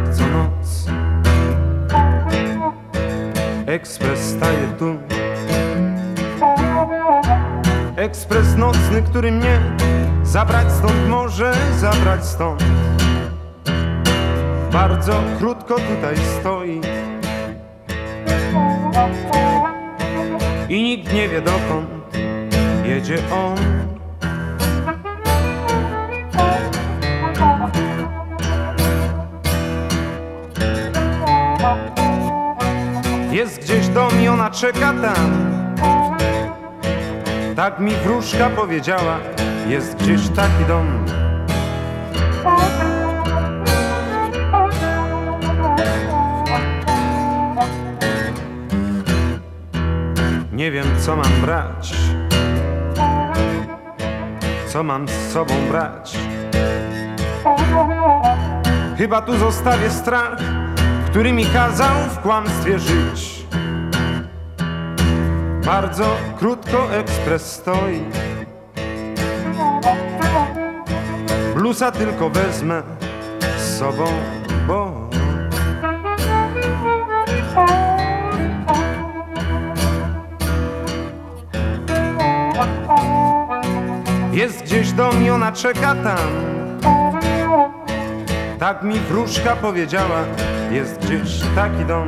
jak co noc. Ekspres staje tu, ekspres nocny, który mnie zabrać stąd może, zabrać stąd. Bardzo krótko tutaj stoi i nikt nie wie dokąd jedzie on. Jest gdzieś dom i ona czeka tam, tak mi wróżka powiedziała. Jest gdzieś taki dom. Nie wiem, co mam brać, co mam z sobą brać. Chyba tu zostawię strach, który mi kazał w kłamstwie żyć. Bardzo krótko ekspres stoi, blusa tylko wezmę z sobą, bo jest gdzieś dom i ona czeka tam, tak mi wróżka powiedziała. Jest gdzieś taki dom.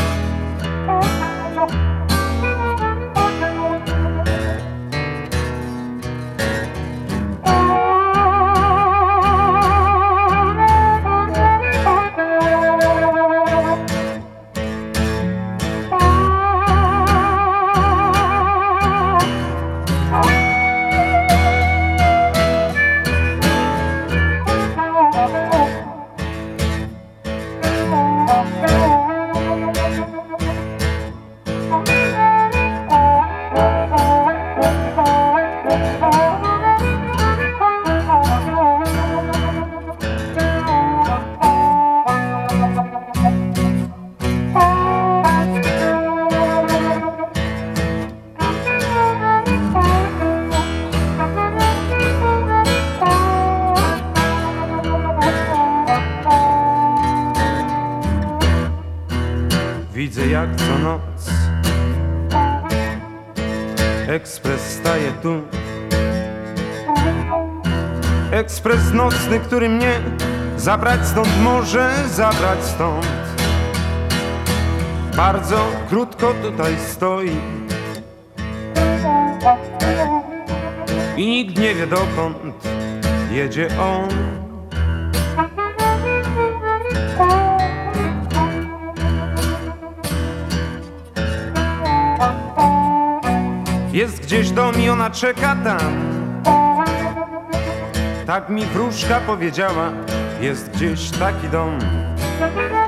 Widzę jak co noc ekspres staje tu, ekspres nocny, który mnie zabrać stąd może, zabrać stąd. Bardzo krótko tutaj stoi i nikt nie wie dokąd jedzie on. Jest gdzieś dom i ona czeka tam, tak mi wróżka powiedziała. Jest gdzieś taki dom.